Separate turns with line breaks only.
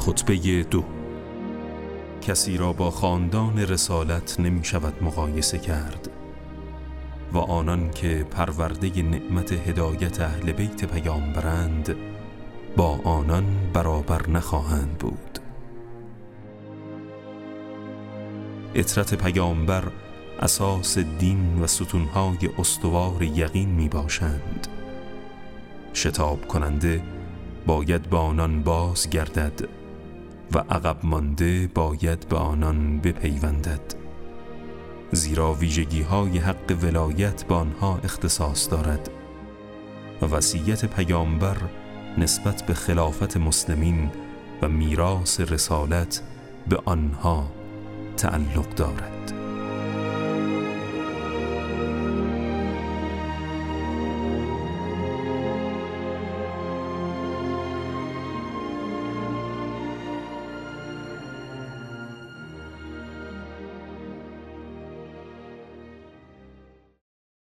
خطبه 2. کسی را با خاندان رسالت نمی شود مقایسه کرد و آنان که پرورده نعمت هدایت اهل بیت پیامبرند با آنان برابر نخواهند بود. عطرت پیامبر اساس دین و ستونهای استوار یقین می باشند. شتاب کننده باید به آنان باز گردد و عقب مانده باید به آنان بپیوندد، زیرا ویژگی های حق ولایت به آنها اختصاص دارد و وصیت پیامبر نسبت به خلافت مسلمین و میراث رسالت به آنها تعلق دارد.